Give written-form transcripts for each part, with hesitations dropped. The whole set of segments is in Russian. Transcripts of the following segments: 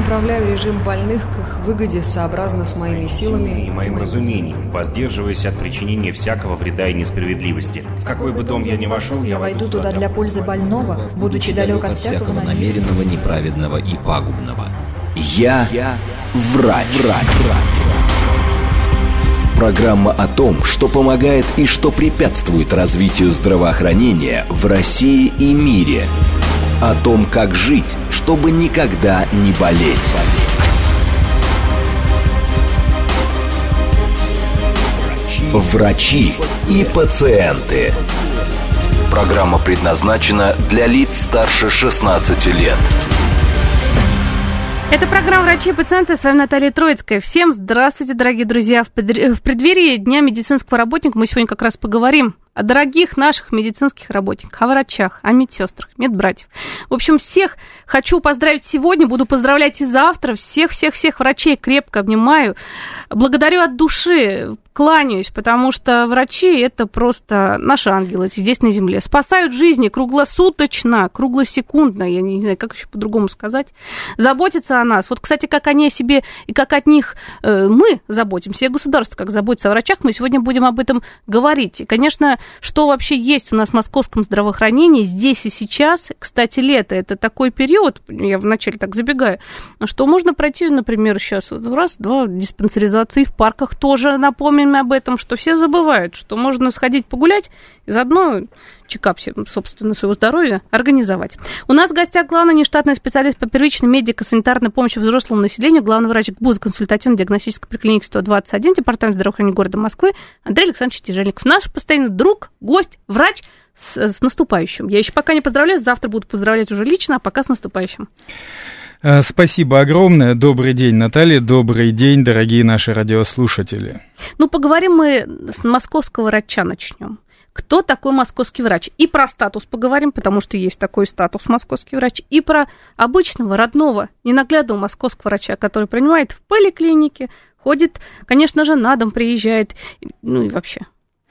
направляю режим больных к их выгоде сообразно с моими силами и моим разумением, воздерживаясь от причинения всякого вреда и несправедливости. В какой бы дом я ни вошел, я войду туда для пользы больного, будучи далек от всякого намеренного, неправедного и пагубного. Я врач. Программа о том, что помогает и что препятствует развитию здравоохранения в России и мире. О том, как жить, чтобы никогда не болеть. Врачи и пациенты. Программа предназначена для лиц старше 16 лет. Это программа «Врачи и пациенты». С вами Наталья Троицкая. Всем здравствуйте, дорогие друзья. В преддверии Дня медицинского работника мы сегодня как раз поговорим о дорогих наших медицинских работниках, о врачах, о медсестрах, медбратьев. В общем, всех хочу поздравить сегодня, буду поздравлять и завтра. Всех врачей крепко обнимаю. Благодарю от души, кланяюсь, потому что врачи – это просто наши ангелы здесь на земле. Спасают жизни круглосуточно, круглосекундно, я не знаю, как еще по-другому сказать. Заботятся о нас. Вот, кстати, как они о себе и как от них мы заботимся, и государство как заботится о врачах, мы сегодня будем об этом говорить. И, конечно, что вообще есть у нас в московском здравоохранении здесь и сейчас. Кстати, лето – это такой период, я вначале так забегаю, что можно пройти, например, сейчас раз-два диспансеризации в парках тоже, напомним об этом, что все забывают, что можно сходить погулять и заодно чекап, собственно, своего здоровья организовать. У нас в гостях главный нештатный специалист по первичной медико-санитарной помощи взрослому населению, главный врач ГБУЗ консультативно-диагностической поликлиники 121, департамент здравоохранения города Москвы Андрей Александрович Тяжельников. Наш постоянный друг, гость, врач. С наступающим. Я еще пока не поздравляю, завтра буду поздравлять уже лично, а пока с наступающим. Спасибо огромное. Добрый день, Наталья. Добрый день, дорогие наши радиослушатели. Ну, поговорим мы с московского врача начнем. Кто такой московский врач? И про статус поговорим, потому что есть такой статус московский врач, и про обычного, родного, ненаглядного московского врача, который принимает в поликлинике, ходит, конечно же, на дом приезжает, ну и вообще.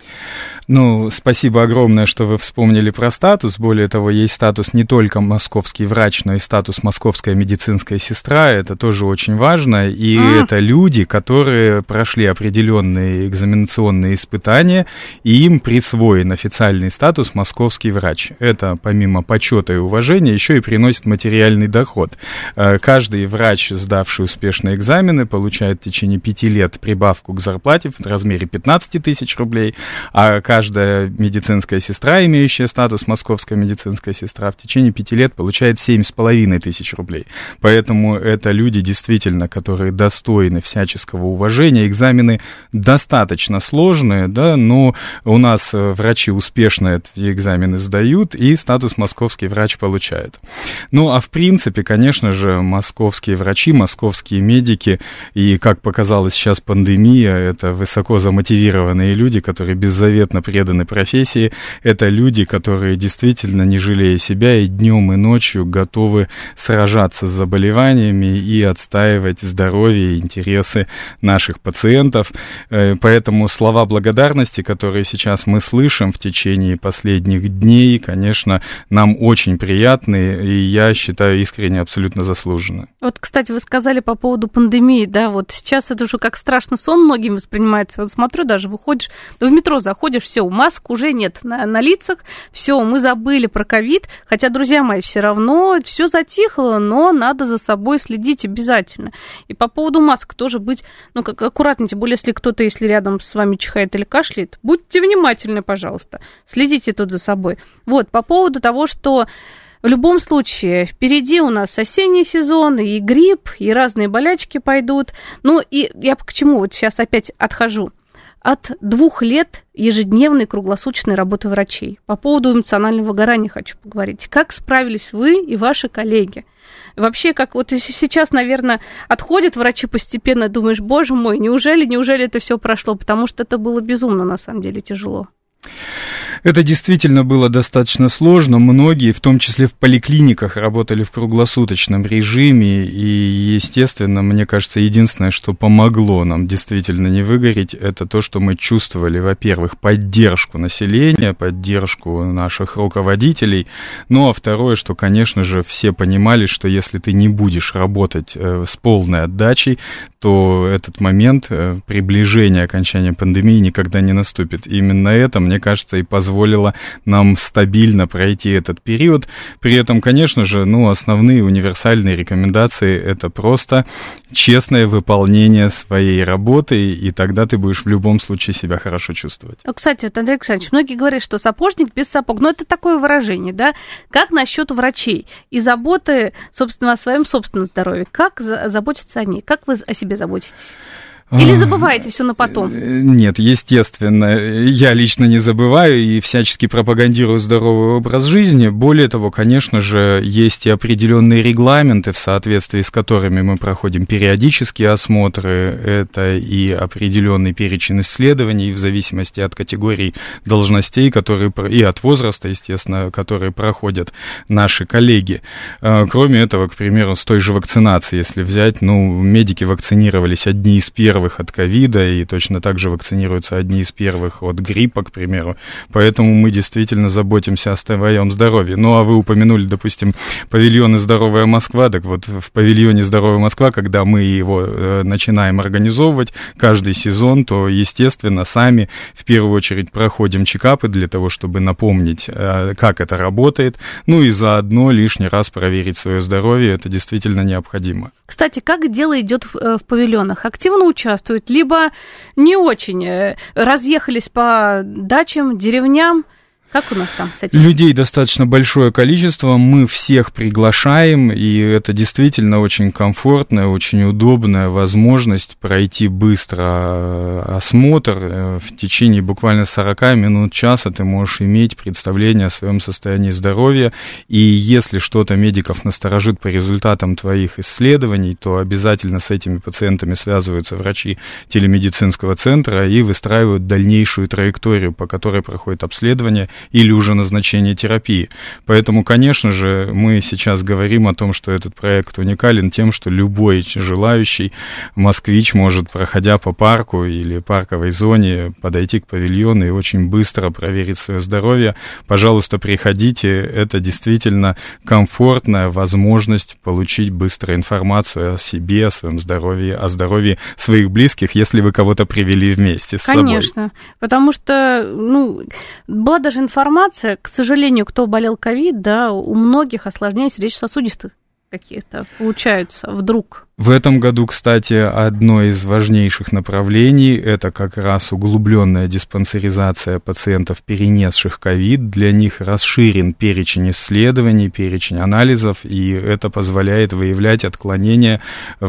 Ну, спасибо огромное, что вы вспомнили про статус. Более того, есть статус не только московский врач, но и статус московская медицинская сестра. Это тоже очень важно. И это люди, которые прошли определенные экзаменационные испытания, и им присвоен официальный статус московский врач. Это, помимо почета и уважения, еще и приносит материальный доход. Каждый врач, сдавший успешные экзамены, получает в течение 5 лет прибавку к зарплате в размере 15 тысяч рублей, а каждая медицинская сестра, имеющая статус московская медицинская сестра, в течение 5 лет получает 7,5 тысяч рублей. Поэтому это люди, действительно, которые достойны всяческого уважения. Экзамены достаточно сложные, да, но у нас врачи успешно эти экзамены сдают, и статус московский врач получает. Ну, а в принципе, конечно же, московские врачи, московские медики, и, как показалось сейчас пандемия, это высоко замотивированные люди, которые беззаветно преданы профессии. Это люди, которые действительно, не жалея себя, и днем, и ночью готовы сражаться с заболеваниями и отстаивать здоровье и интересы наших пациентов. Поэтому слова благодарности, которые сейчас мы слышим в течение последних дней, конечно, нам очень приятны, и я считаю искренне абсолютно заслуженно. Вот, кстати, вы сказали по поводу пандемии, да, вот сейчас это уже как страшный сон многим воспринимается. Вот смотрю, даже выходишь, в метро заходишь, все, масок уже нет на лицах, все, мы забыли про ковид, хотя, друзья мои, все равно все затихло, но надо за собой следить обязательно. И по поводу масок тоже быть, ну, как аккуратнее, тем более, если кто-то, если рядом с вами чихает или кашляет, будьте внимательны, пожалуйста, следите тут за собой. Вот, по поводу того, что в любом случае, впереди у нас осенний сезон, и грипп, и разные болячки пойдут. Ну, и я к чему вот сейчас опять отхожу? От 2 лет ежедневной круглосуточной работы врачей. По поводу эмоционального выгорания хочу поговорить. Как справились вы и ваши коллеги? Вообще, как вот сейчас, наверное, отходят врачи постепенно, думаешь, боже мой, неужели это все прошло? Потому что это было безумно, на самом деле, тяжело. Это действительно было достаточно сложно. Многие, в том числе в поликлиниках, работали в круглосуточном режиме. И, естественно, мне кажется, единственное, что помогло нам действительно не выгореть, это то, что мы чувствовали, во-первых, поддержку населения, поддержку наших руководителей. Ну, а второе, что, конечно же, все понимали, что если ты не будешь работать с полной отдачей, то этот момент приближения окончания пандемии никогда не наступит. И именно это, мне кажется, и позволило нам стабильно пройти этот период. При этом, конечно же, основные универсальные рекомендации — это просто честное выполнение своей работы, и тогда ты будешь в любом случае себя хорошо чувствовать. Кстати, Андрей Александрович, многие говорят, что сапожник без сапог. Это такое выражение, да? Как насчет врачей и заботы, собственно, о своем собственном здоровье? Как заботиться о ней? Как вы о себе заботитесь? Или забываете все на потом? Нет, естественно, я лично не забываю и всячески пропагандирую здоровый образ жизни. Более того, конечно же, есть и определенные регламенты, в соответствии с которыми мы проходим периодические осмотры. Это и определенный перечень исследований в зависимости от категорий должностей, и от возраста, естественно, которые проходят наши коллеги. Кроме этого, к примеру, с той же вакцинацией, если взять, медики вакцинировались одни из первых от ковида, и точно так же вакцинируются одни из первых от гриппа, к примеру. Поэтому мы действительно заботимся о своем здоровье. А вы упомянули, допустим, павильоны «Здоровая Москва». Так вот, в павильоне «Здоровая Москва», когда мы его начинаем организовывать каждый сезон, то, естественно, сами в первую очередь проходим чекапы для того, чтобы напомнить, как это работает, и заодно лишний раз проверить свое здоровье. Это действительно необходимо. Кстати, как дело идет в павильонах? Активно участвуют, либо не очень? Разъехались по дачам, деревням? Как у нас там с этим? Людей достаточно большое количество, мы всех приглашаем, и это действительно очень комфортная, очень удобная возможность пройти быстро осмотр. В течение буквально 40 минут, часа ты можешь иметь представление о своем состоянии здоровья, и если что-то медиков насторожит по результатам твоих исследований, то обязательно с этими пациентами связываются врачи телемедицинского центра и выстраивают дальнейшую траекторию, по которой проходит обследование или уже назначение терапии. Поэтому, конечно же, мы сейчас говорим о том, что этот проект уникален тем, что любой желающий москвич может, проходя по парку или парковой зоне, подойти к павильону и очень быстро проверить свое здоровье. Пожалуйста, приходите, это действительно комфортная возможность получить быструю информацию о себе, о своем здоровье, о здоровье своих близких, если вы кого-то привели вместе с собой. Конечно, потому что, была даже информация, к сожалению, кто болел ковид, да, у многих осложнения сердечно-сосудистых каких-то получаются вдруг. В этом году, кстати, одно из важнейших направлений – это как раз углубленная диспансеризация пациентов, перенесших ковид. Для них расширен перечень исследований, перечень анализов, и это позволяет выявлять отклонения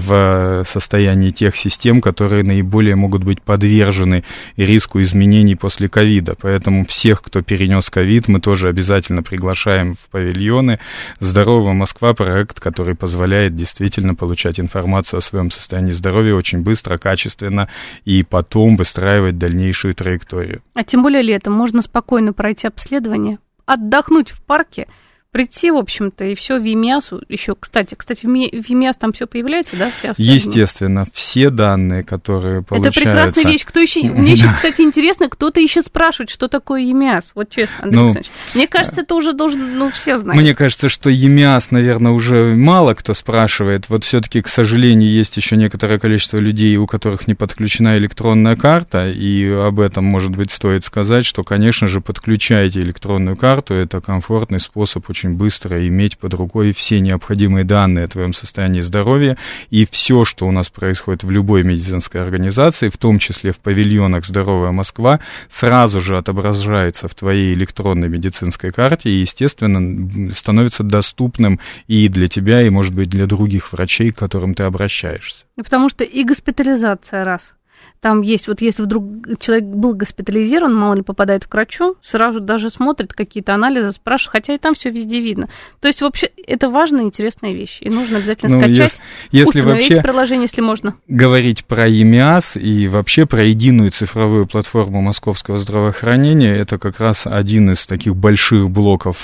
в состоянии тех систем, которые наиболее могут быть подвержены риску изменений после ковида. Поэтому всех, кто перенес ковид, мы тоже обязательно приглашаем в павильоны. «Здоровая Москва» – проект, который позволяет действительно получать информацию о своем состоянии здоровья очень быстро, качественно, и потом выстраивать дальнейшую траекторию. А тем более летом можно спокойно пройти обследование, отдохнуть в парке, прийти, в общем-то, и все в ЕМИАСу. Еще, кстати, в ЕМИАС там все появляется, да, все остальные? Естественно, все данные, которые получаются... Это прекрасная вещь. Мне еще, кстати, интересно, кто-то еще спрашивает, что такое ЕМИАС. Вот честно, Андрей Александрович. Мне кажется, это уже должен, все знать. Мне кажется, что ЕМИАС, наверное, уже мало кто спрашивает. Вот все-таки, к сожалению, есть еще некоторое количество людей, у которых не подключена электронная карта, и об этом, может быть, стоит сказать, что, конечно же, подключайте электронную карту, это комфортный способ очень быстро иметь под рукой все необходимые данные о твоем состоянии здоровья, и все, что у нас происходит в любой медицинской организации, в том числе в павильонах «Здоровая Москва», сразу же отображается в твоей электронной медицинской карте и, естественно, становится доступным и для тебя, и, может быть, для других врачей, к которым ты обращаешься. Потому что и госпитализация раз. Там есть, вот если вдруг человек был госпитализирован, мало ли попадает к врачу, сразу даже смотрит какие-то анализы, спрашивает, хотя и там все везде видно. То есть вообще это важная и интересная вещь, и нужно обязательно скачать, если вообще приложение, если можно. Говорить про ЕМИАС и вообще про единую цифровую платформу московского здравоохранения, это как раз один из таких больших блоков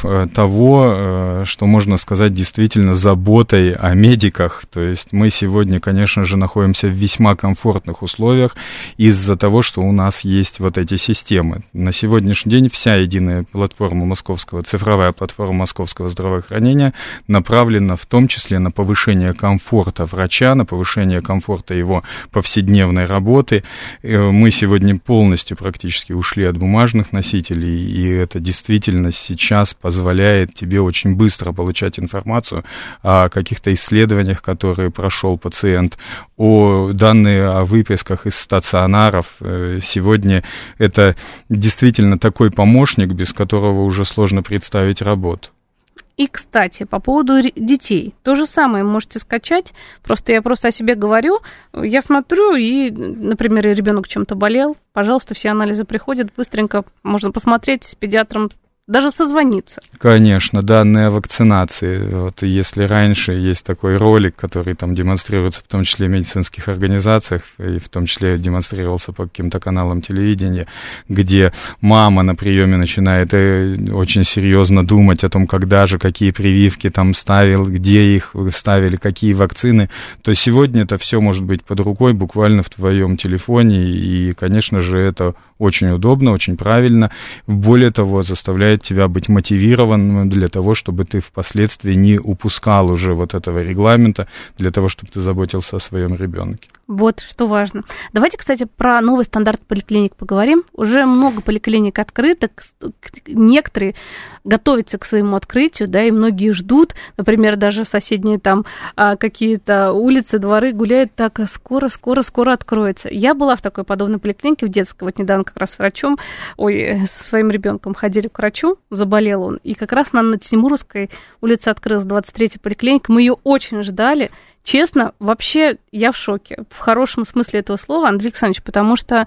того, что можно сказать действительно заботой о медиках. То есть мы сегодня, конечно же, находимся в весьма комфортных условиях из-за того, что у нас есть вот эти системы. На сегодняшний день вся единая платформа московского, цифровая платформа московского здравоохранения направлена в том числе на повышение комфорта врача, на повышение комфорта его повседневной работы. Мы сегодня полностью практически ушли от бумажных носителей, и это действительно сейчас позволяет тебе очень быстро получать информацию о каких-то исследованиях, которые прошел пациент, о данные о выписках из стационаров. Сегодня это действительно такой помощник, без которого уже сложно представить работу. И, кстати, по поводу детей. То же самое можете скачать. Я просто о себе говорю. Я смотрю, и, например, ребенок чем-то болел. Пожалуйста, все анализы приходят быстренько. Можно посмотреть с педиатром, даже созвониться. Конечно, данные о вакцинации. Вот если раньше есть такой ролик, который там демонстрируется в том числе в медицинских организациях, и в том числе демонстрировался по каким-то каналам телевидения, где мама на приеме начинает очень серьезно думать о том, когда же, какие прививки там ставил, где их ставили, какие вакцины, то сегодня это все может быть под рукой, буквально в твоем телефоне, и, конечно же, это очень удобно, очень правильно. Более того, заставляет тебя быть мотивированным для того, чтобы ты впоследствии не упускал уже вот этого регламента, для того, чтобы ты заботился о своем ребенке. Вот, что важно. Давайте, кстати, про новый стандарт поликлиник поговорим. Уже много поликлиник открыто, некоторые готовятся к своему открытию, да, и многие ждут. Например, даже соседние там какие-то улицы, дворы гуляют так, скоро откроется. Я была в такой подобной поликлинике в детской, вот недавно как раз с врачом, со своим ребенком ходили к врачу, заболел он, и как раз на Тимуровской улице открылась 23-я поликлиника, мы ее очень ждали. Честно, вообще я в шоке, в хорошем смысле этого слова, Андрей Александрович, потому что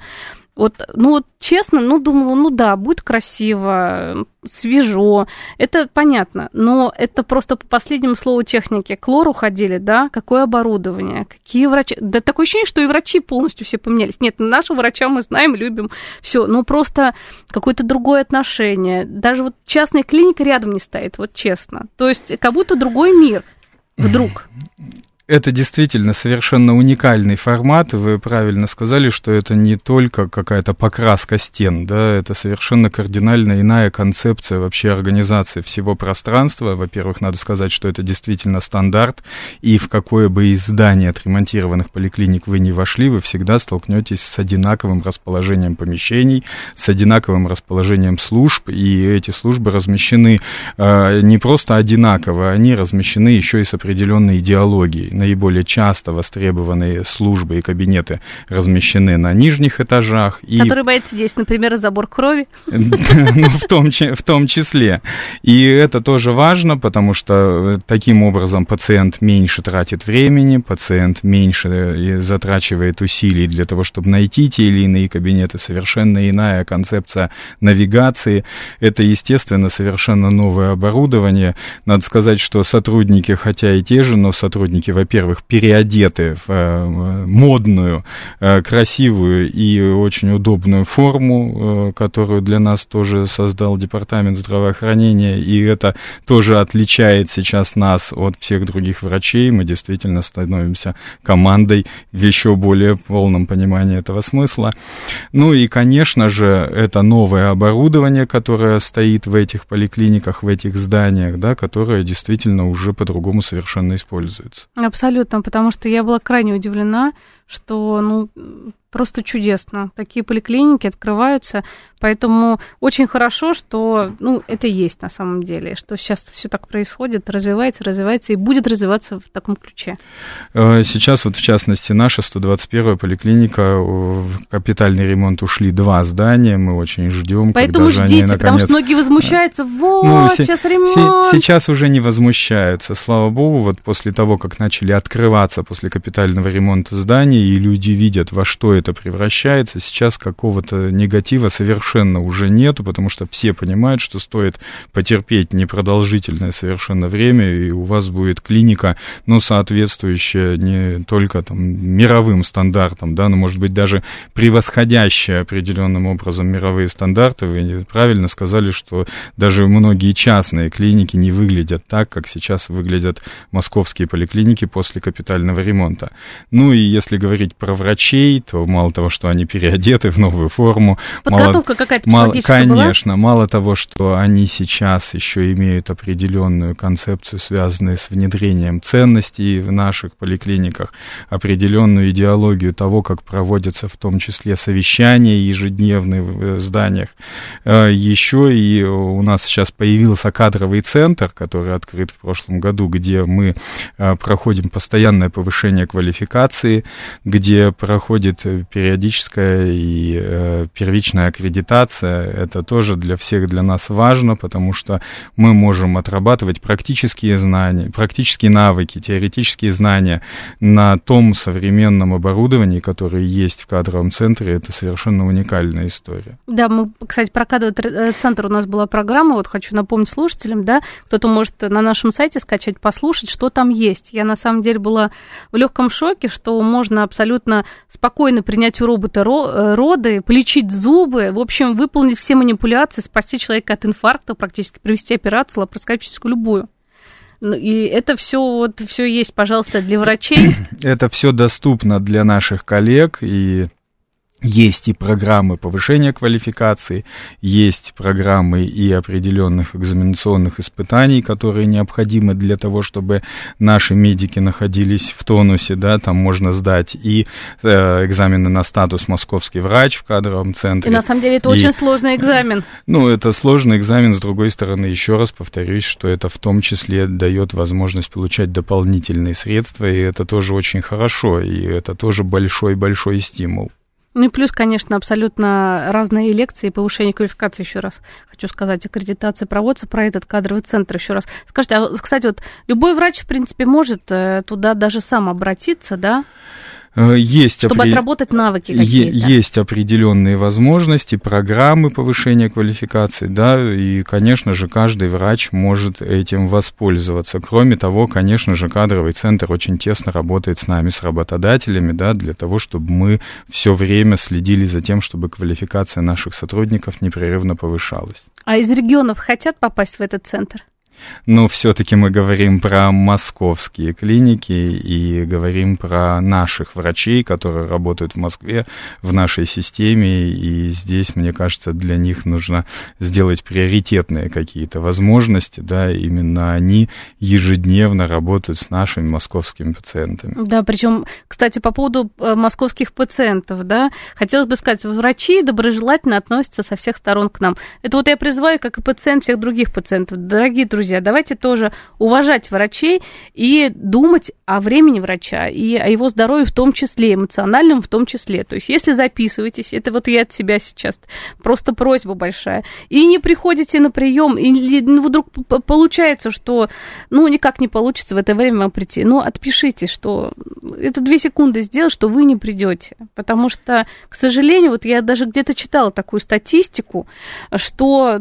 честно, думала, да, будет красиво, свежо, это понятно, но это просто по последнему слову техники. К лору ходили, да, какое оборудование, какие врачи, да, такое ощущение, что и врачи полностью все поменялись. Нет, нашего врача мы знаем, любим, все, просто какое-то другое отношение. Даже вот частная клиника рядом не стоит, вот честно. То есть как будто другой мир вдруг. Это действительно совершенно уникальный формат, вы правильно сказали, что это не только какая-то покраска стен, да, это совершенно кардинально иная концепция вообще организации всего пространства. Во-первых, надо сказать, что это действительно стандарт, и в какое бы из зданий отремонтированных поликлиник вы ни вошли, вы всегда столкнетесь с одинаковым расположением помещений, с одинаковым расположением служб, и эти службы размещены не просто одинаково, они размещены еще и с определенной идеологией. Наиболее часто востребованные службы и кабинеты размещены на нижних этажах. Которые боятся здесь, например, забор крови. В том числе. И это тоже важно, потому что таким образом пациент меньше тратит времени, пациент меньше затрачивает усилий для того, чтобы найти те или иные кабинеты. Совершенно иная концепция навигации. Это, естественно, совершенно новое оборудование. Надо сказать, что сотрудники, хотя и те же, но сотрудники, во-первых, переодеты в модную, красивую и очень удобную форму, которую для нас тоже создал Департамент здравоохранения, и это тоже отличает сейчас нас от всех других врачей. Мы действительно становимся командой в еще более полном понимании этого смысла. И, конечно же, это новое оборудование, которое стоит в этих поликлиниках, в этих зданиях, да, которое действительно уже по-другому совершенно используется. Абсолютно, потому что я была крайне удивлена, что, просто чудесно. Такие поликлиники открываются, поэтому очень хорошо, что, это есть на самом деле, что сейчас все так происходит, развивается и будет развиваться в таком ключе. Сейчас в частности, наша 121-я поликлика, в капитальный ремонт ушли 2 здания, мы очень ждем, поэтому когда же ждите, они, наконец... потому что многие возмущаются, сейчас ремонт. Сейчас уже не возмущаются, слава богу, после того, как начали открываться после капитального ремонта зданий, и люди видят, во что это превращается. Сейчас какого-то негатива совершенно уже нету, потому что все понимают, что стоит потерпеть непродолжительное совершенно время, и у вас будет клиника, ну, соответствующая не только там мировым стандартам, да, но, может быть, даже превосходящая определенным образом мировые стандарты. Вы правильно сказали, что даже многие частные клиники не выглядят так, как сейчас выглядят московские поликлиники после капитального ремонта. Ну, и если говорить про врачей, то мало того, что они переодеты в новую форму. Подготовка какая-то психологическая была? Конечно, мало того, что они сейчас еще имеют определенную концепцию, связанную с внедрением ценностей в наших поликлиниках, определенную идеологию того, как проводятся в том числе совещания ежедневные в зданиях. Еще и у нас сейчас появился кадровый центр, который открыт в прошлом году, где мы проходим постоянное повышение квалификации, где проходит периодическая и первичная аккредитация. Это тоже для всех, для нас важно, потому что мы можем отрабатывать практические знания, практические навыки, теоретические знания на том современном оборудовании, которое есть в кадровом центре. Это совершенно уникальная история. Да, мы, кстати, про кадровый центр у нас была программа, вот хочу напомнить слушателям, да, кто-то может на нашем сайте скачать, послушать, что там есть. Я, на самом деле, была в легком шоке, что можно абсолютно спокойно принять у робота роды, полечить зубы, в общем, выполнить все манипуляции, спасти человека от инфаркта, практически провести операцию лапароскопическую любую. И это все есть, пожалуйста, для врачей. Это все доступно для наших коллег, и есть и программы повышения квалификации, есть программы и определенных экзаменационных испытаний, которые необходимы для того, чтобы наши медики находились в тонусе, да, там можно сдать и экзамены на статус московский врач в кадровом центре. И на самом деле это очень сложный экзамен. Ну, это сложный экзамен, с другой стороны, еще раз повторюсь, что это в том числе дает возможность получать дополнительные средства, и это тоже очень хорошо, и это тоже большой-большой стимул. Ну и плюс, конечно, абсолютно разные лекции, повышение квалификации, еще раз хочу сказать, аккредитация проводится, про этот кадровый центр еще раз. Скажите, а, кстати, вот любой врач, в принципе, может туда даже сам обратиться, да? Чтобы отработать навыки какие-то. Есть определенные возможности, программы повышения квалификации, да, и, конечно же, каждый врач может этим воспользоваться. Кроме того, конечно же, кадровый центр очень тесно работает с нами, с работодателями, да, для того, чтобы мы все время следили за тем, чтобы квалификация наших сотрудников непрерывно повышалась. А из регионов хотят попасть в этот центр? Но все-таки мы говорим про московские клиники и говорим про наших врачей, которые работают в Москве, в нашей системе, и здесь, мне кажется, для них нужно сделать приоритетные какие-то возможности, да, именно они ежедневно работают с нашими московскими пациентами. Да, причем, кстати, по поводу московских пациентов, да, хотелось бы сказать, врачи доброжелательно относятся со всех сторон к нам. Это вот я призываю, как и пациент, всех других пациентов. Дорогие друзья, давайте тоже уважать врачей и думать о времени врача и о его здоровье в том числе, эмоциональном в том числе. То есть, если записываетесь, это вот я от себя сейчас, просто просьба большая, и не приходите на прием, или вдруг получается, что, никак не получится в это время вам прийти, отпишите, что это 2 секунды сделать, что вы не придете. Потому что, к сожалению, вот я даже где-то читала такую статистику, что,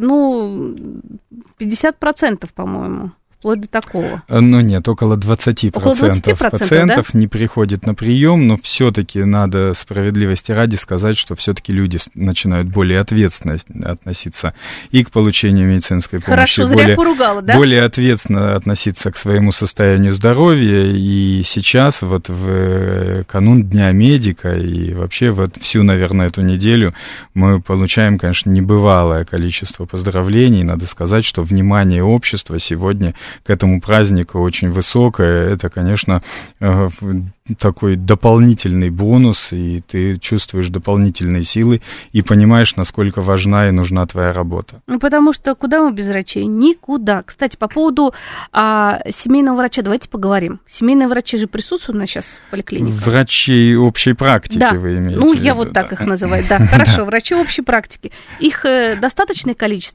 50%, по-моему, вплоть до такого. Нет, около 20%, пациентов не приходят на прием, но все-таки надо справедливости ради сказать, что все-таки люди начинают более ответственно относиться и к получению медицинской помощи. Хорошо, зря поругала, да? Более ответственно относиться к своему состоянию здоровья. И сейчас вот в канун Дня медика и вообще вот всю, наверное, эту неделю мы получаем, конечно, небывалое количество поздравлений. Надо сказать, что внимание общества сегодня к этому празднику очень высокое. Это, конечно, такой дополнительный бонус, и ты чувствуешь дополнительные силы и понимаешь, насколько важна и нужна твоя работа. Потому что куда мы без врачей? Никуда. Кстати, по поводу семейного врача давайте поговорим. Семейные врачи же присутствуют у нас сейчас в поликлиниках? Врачи общей практики, да. Вы имеете в виду? Я вот так их называю. Да, хорошо, врачи общей практики. Их достаточное количество?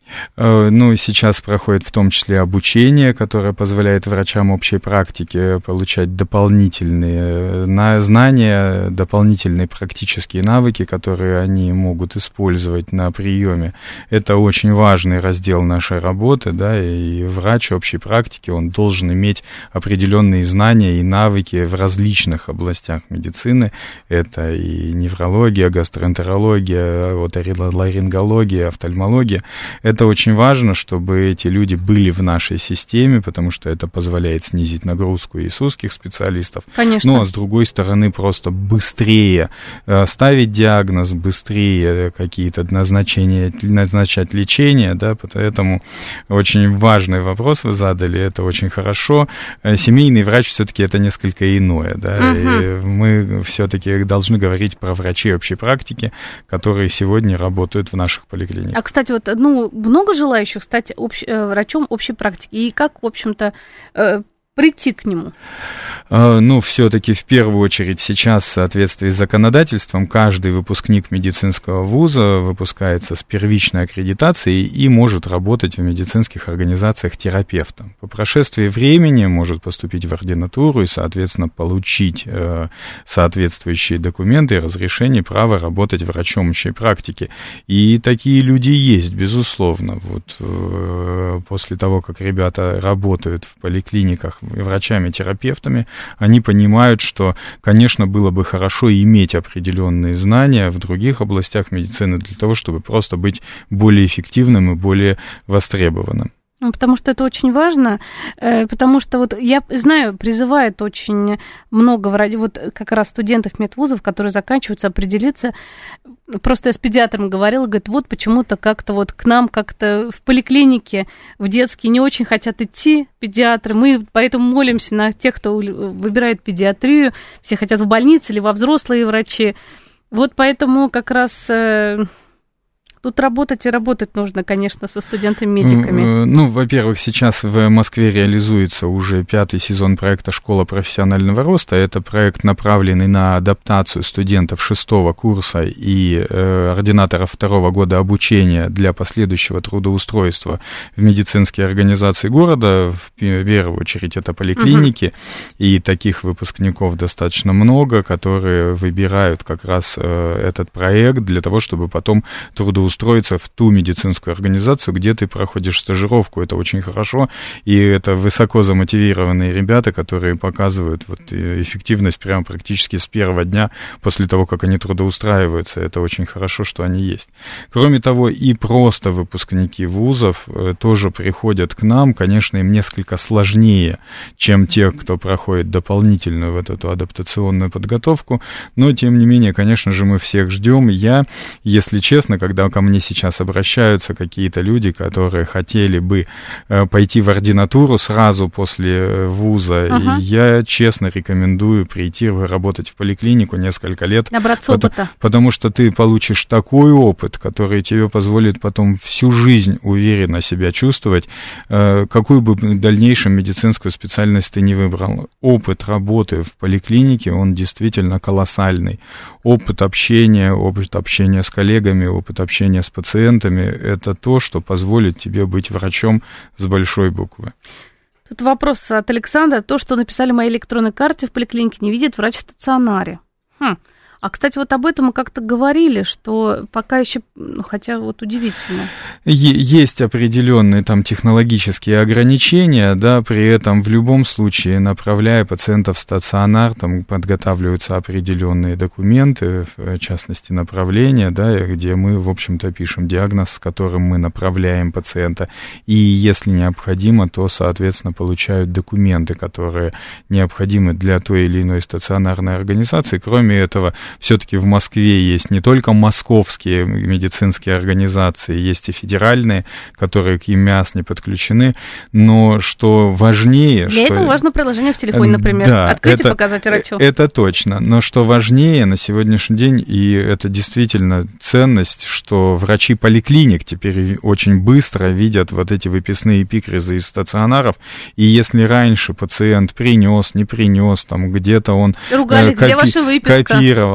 Ну, сейчас проходит в том числе обучение, которое позволяет врачам общей практики получать дополнительные знания, дополнительные практические навыки, которые они могут использовать на приеме. Это очень важный раздел нашей работы, да, и врач общей практики, он должен иметь определенные знания и навыки в различных областях медицины. Это и неврология, гастроэнтерология, оториноларингология, офтальмология. Это очень важно, чтобы эти люди были в нашей системе, потому что это позволяет снизить нагрузку и с узких специалистов. Конечно. Ну, а с другой стороны, просто быстрее ставить диагноз, быстрее какие-то назначать лечение, да, поэтому очень важный вопрос вы задали, это очень хорошо. Семейный врач все-таки это несколько иное, да, и мы все-таки должны говорить про врачей общей практики, которые сегодня работают в наших поликлиниках. А, кстати, вот, много желающих стать врачом общей практики, и как, в общем-то, прийти к нему? Ну, все-таки в первую очередь сейчас в соответствии с законодательством каждый выпускник медицинского вуза выпускается с первичной аккредитацией и может работать в медицинских организациях терапевтом. По прошествии времени может поступить в ординатуру и, соответственно, получить соответствующие документы и разрешение права работать врачом общей практики. И такие люди есть, безусловно. Вот после того, как ребята работают в поликлиниках врачами-терапевтами, они понимают, что, конечно, было бы хорошо иметь определенные знания в других областях медицины для того, чтобы просто быть более эффективным и более востребованным. Потому что это очень важно, потому что вот я знаю, призывает очень много вот как раз студентов медвузов, которые заканчиваются, определиться. Просто я с педиатром говорила, говорит, вот почему-то как-то вот к нам как-то в поликлинике, в детские не очень хотят идти педиатры. Мы поэтому молимся на тех, кто выбирает педиатрию. Все хотят в больнице или во взрослые врачи. Вот поэтому как раз... Тут работать и работать нужно, конечно, со студентами-медиками. Ну, во-первых, сейчас в Москве реализуется уже 5-й сезон проекта «Школа профессионального роста». Это проект, направленный на адаптацию студентов 6-го курса и ординаторов 2-го года обучения для последующего трудоустройства в медицинские организации города. В первую очередь это поликлиники, и таких выпускников достаточно много, которые выбирают как раз этот проект для того, чтобы потом трудоустроиться в ту медицинскую организацию, где ты проходишь стажировку. Это очень хорошо, и это высоко замотивированные ребята, которые показывают вот эффективность прямо практически с первого дня после того, как они трудоустраиваются. Это очень хорошо, что они есть. Кроме того, и просто выпускники вузов тоже приходят к нам. Конечно, им несколько сложнее, чем те, кто проходит дополнительную вот эту адаптационную подготовку, но, тем не менее, конечно же, мы всех ждем. Я, если честно, когда ко мне сейчас обращаются какие-то люди, которые хотели бы пойти в ординатуру сразу после вуза, и я честно рекомендую прийти работать в поликлинику несколько лет. Набраться опыта. Потому что ты получишь такой опыт, который тебе позволит потом всю жизнь уверенно себя чувствовать, какую бы в дальнейшем медицинскую специальность ты не выбрал. Опыт работы в поликлинике, он действительно колоссальный. Опыт общения с коллегами, опыт общения с пациентами, это то, что позволит тебе быть врачом с большой буквы. Тут вопрос от Александра. То, что написали в моей электронной карте в поликлинике, не видит врач в стационаре. А, кстати, вот об этом мы как-то говорили, что пока еще, хотя вот удивительно. Есть определенные там технологические ограничения, да, при этом в любом случае, направляя пациентов в стационар, там подготавливаются определенные документы, в частности, направления, да, где мы, в общем-то, пишем диагноз, с которым мы направляем пациента, и если необходимо, то, соответственно, получают документы, которые необходимы для той или иной стационарной организации. Кроме этого, все-таки в Москве есть не только московские медицинские организации, есть и федеральные, которые к ЕМЯС не подключены, но что важнее... Для этого важно приложение в телефоне, например, да, открыть и показать врачу. Это точно, но что важнее на сегодняшний день, и это действительно ценность, что врачи поликлиник теперь очень быстро видят вот эти выписные эпикризы из стационаров, и если раньше пациент принес, не принес, там где-то он ругали, где ваша выписка? Копировал,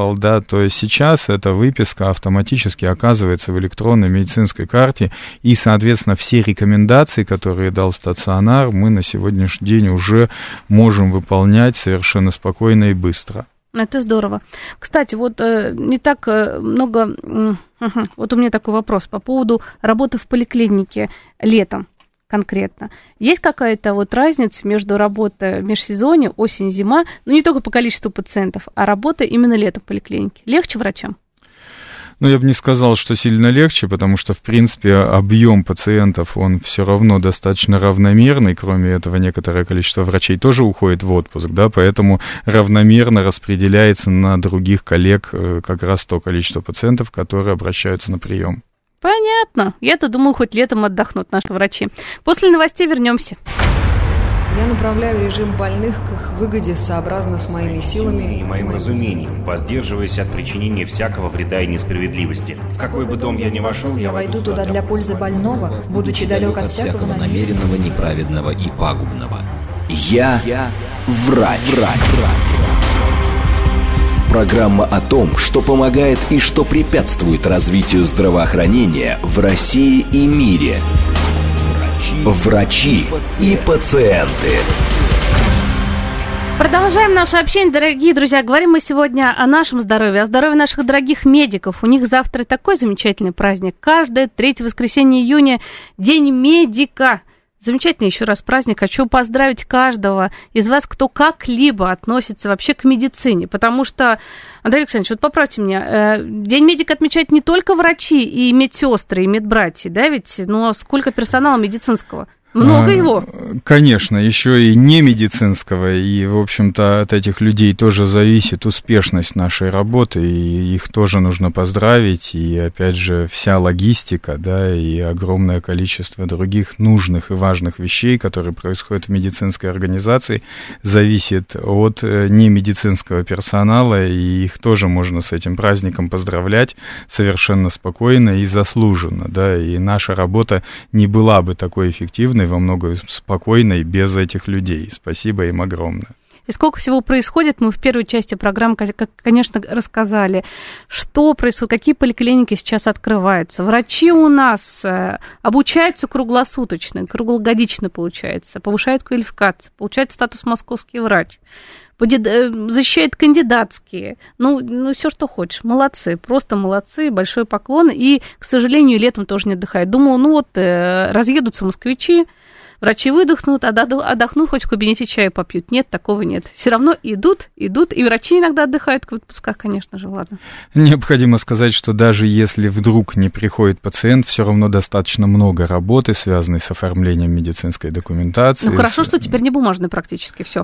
рассказывал, да, то есть сейчас эта выписка автоматически оказывается в электронной медицинской карте, и, соответственно, все рекомендации, которые дал стационар, мы на сегодняшний день уже можем выполнять совершенно спокойно и быстро. Это здорово. Кстати, вот не так много... Вот у меня такой вопрос по поводу работы в поликлинике летом конкретно. Есть какая-то вот разница между работой в межсезонье, осень-зима, ну не только по количеству пациентов, а работа именно летом в поликлинике? Легче врачам? Ну, я бы не сказал, что сильно легче, потому что, в принципе, объем пациентов, он все равно достаточно равномерный. Кроме этого, некоторое количество врачей тоже уходит в отпуск, да, поэтому равномерно распределяется на других коллег как раз то количество пациентов, которые обращаются на прием. Понятно. Я-то думаю, хоть летом отдохнут наши врачи. После новостей вернемся. Я направляю режим больных к их выгоде сообразно с моими силами и моим разумением, воздерживаясь от причинения всякого вреда и несправедливости. В какой бы дом я ни вошел, я войду туда для пользы больного, будучи далек от всякого намеренного, неправедного и пагубного. Я врач. Программа о том, что помогает и что препятствует развитию здравоохранения в России и мире. Врачи и пациенты. Продолжаем наше общение, дорогие друзья. Говорим мы сегодня о нашем здоровье, о здоровье наших дорогих медиков. У них завтра такой замечательный праздник. Каждое 3 воскресенье июня – День медика. Замечательный еще раз праздник. Хочу поздравить каждого из вас, кто как-либо относится вообще к медицине. Потому что, Андрей Александрович, вот поправьте меня, День медика отмечают не только врачи и медсестры, и медбратья, да, ведь, но сколько персонала медицинского? Много его? Конечно, еще и не медицинского, и, в общем-то, от этих людей тоже зависит успешность нашей работы, и их тоже нужно поздравить, и, опять же, вся логистика, да, и огромное количество других нужных и важных вещей, которые происходят в медицинской организации, зависит от немедицинского персонала, и их тоже можно с этим праздником поздравлять совершенно спокойно и заслуженно, да, и наша работа не была бы такой эффективной, во многом спокойной без этих людей. Спасибо им огромное. И сколько всего происходит, мы в первой части программы, конечно, рассказали, что происходит, какие поликлиники сейчас открываются. Врачи у нас обучаются круглосуточно, круглогодично, получается, повышают квалификацию, получают статус московский врач, защищает кандидатские, ну, все, что хочешь. Молодцы, просто молодцы, большой поклон. И, к сожалению, летом тоже не отдыхают. Думала, разъедутся москвичи, врачи выдохнут, отдохнут, хоть в кабинете чаю попьют. Нет, такого нет. Все равно идут, и врачи иногда отдыхают в отпусках, конечно же, ладно. Необходимо сказать, что даже если вдруг не приходит пациент, все равно достаточно много работы, связанной с оформлением медицинской документации. Ну, хорошо, что теперь не бумажный практически, все.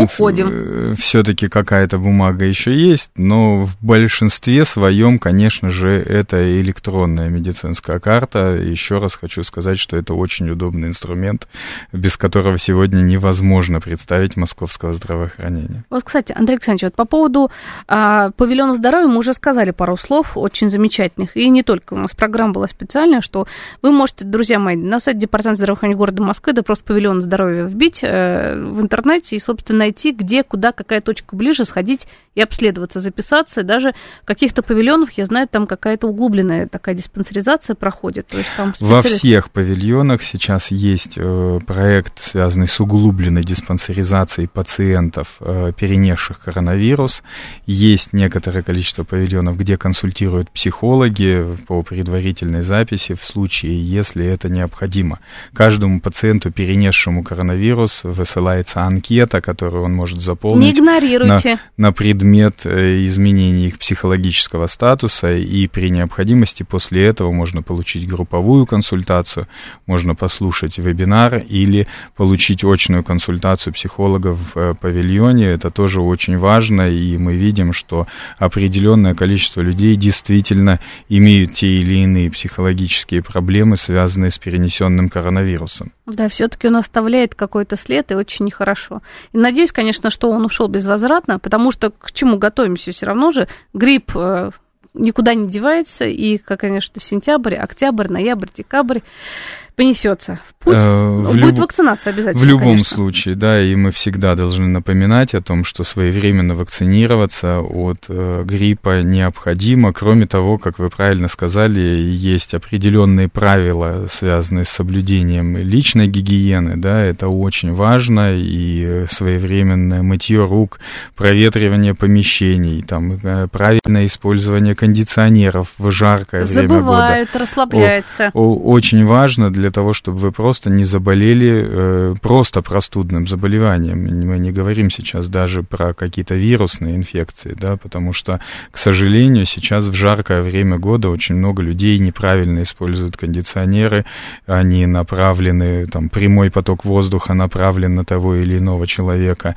Уходим. Все-таки какая-то бумага еще есть, но в большинстве своем, конечно же, это электронная медицинская карта. Еще раз хочу сказать, что это очень удобный инструмент, без которого сегодня невозможно представить московского здравоохранения. Вот, кстати, Андрей Александрович, вот по поводу павильона здоровья мы уже сказали пару слов очень замечательных. И не только. У нас программа была специальная, что вы можете, друзья мои, на сайте Департамента здравоохранения города Москвы, да просто павильон здоровья вбить в интернете и, собственно, найти, где, куда, какая точка ближе, сходить и обследоваться, записаться. И даже в каких-то павильонах, я знаю, там какая-то углубленная такая диспансеризация проходит. То есть там Во всех павильонах сейчас есть проект, связанный с углубленной диспансеризацией пациентов, перенесших коронавирус. Есть некоторое количество павильонов, где консультируют психологи по предварительной записи в случае, если это необходимо. Каждому пациенту, перенесшему коронавирус, высылается анкета, которую он может заполнить. Не игнорируйте. На предмет изменения их психологического статуса, и при необходимости после этого можно получить групповую консультацию, можно послушать вебинар или получить очную консультацию психолога в павильоне. Это тоже очень важно, и мы видим, что определенное количество людей действительно имеют те или иные психологические проблемы, связанные с перенесенным коронавирусом. Да, все-таки он оставляет какой-то след, и очень нехорошо. И надеюсь, конечно, что он ушел безвозвратно, потому что к чему готовимся? Все равно же грипп никуда не девается, и, конечно, в сентябрь, октябрь, ноябрь, декабрь понесется в путь, будет вакцинация обязательно. В любом конечно. случае, да, и мы всегда должны напоминать о том, что своевременно вакцинироваться от гриппа необходимо. Кроме того, как вы правильно сказали, есть определенные правила, связанные с соблюдением личной гигиены, да, это очень важно, и своевременное мытье рук, проветривание помещений, там, правильное использование кондиционеров в жаркое время года. Забывает, расслабляется. Очень важно для того, чтобы вы просто не заболели просто простудным заболеванием. Мы не говорим сейчас даже про какие-то вирусные инфекции, да, потому что, к сожалению, сейчас в жаркое время года очень много людей неправильно используют кондиционеры, они направлены, там, прямой поток воздуха направлен на того или иного человека,